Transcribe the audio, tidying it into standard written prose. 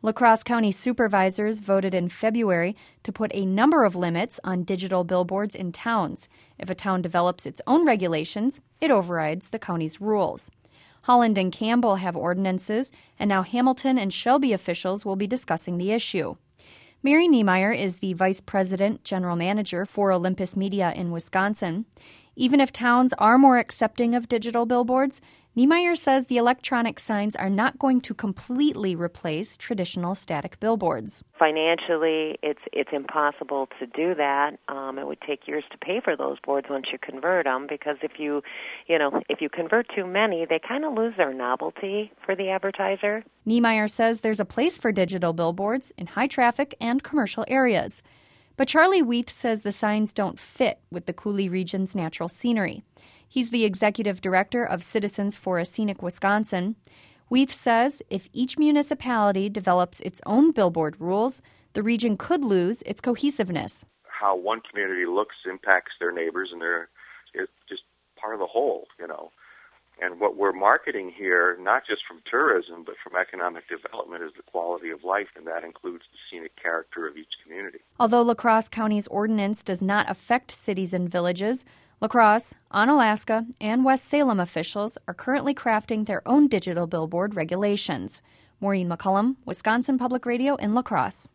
La Crosse County supervisors voted in February to put a number of limits on digital billboards in towns. If a town develops its own regulations, it overrides the county's rules. Holland and Campbell have ordinances, and now Hamilton and Shelby officials will be discussing the issue. Mary Niemeyer is the Vice President General Manager for Olympus Media in Wisconsin. Even if towns are more accepting of digital billboards, Niemeyer says the electronic signs are not going to completely replace traditional static billboards. Financially, it's impossible to do that. It would take years to pay for those boards once you convert them, because if you convert too many, they kind of lose their novelty for the advertiser. Niemeyer says there's a place for digital billboards in high traffic and commercial areas. But Charlie Weith says the signs don't fit with the Coulee region's natural scenery. He's the executive director of Citizens for a Scenic Wisconsin. Weith says if each municipality develops its own billboard rules, the region could lose its cohesiveness. How one community looks impacts their neighbors, and it's just part of the whole, And what we're marketing here, not just from tourism, but from economic development, is the quality of life, and that includes the scenic character of each community. Although La Crosse County's ordinance does not affect cities and villages, La Crosse, Onalaska, and West Salem officials are currently crafting their own digital billboard regulations. Maureen McCullum, Wisconsin Public Radio in La Crosse.